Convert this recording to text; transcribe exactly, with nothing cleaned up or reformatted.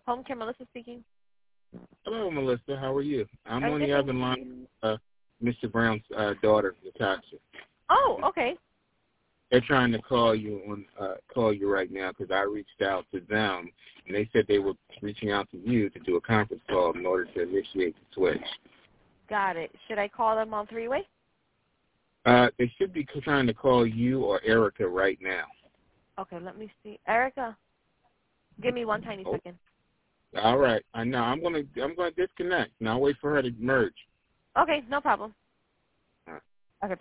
Home care, Melissa speaking. Hello, Melissa. How are you? I'm I'm on good, the other thank line, uh, Mister Brown's uh, daughter, Natasha. Oh, okay. They're trying to call you on uh, call you right now because I reached out to them, and they said they were reaching out to you to do a conference call in order to initiate the switch. Got it. Should I call them on three-way? Uh, they should be trying to call you or Erica right now. Okay, let me see. Erica, give me one tiny Oh. second. All right. I know. I'm gonna I'm gonna disconnect, and I'll wait for her to merge. Okay, no problem.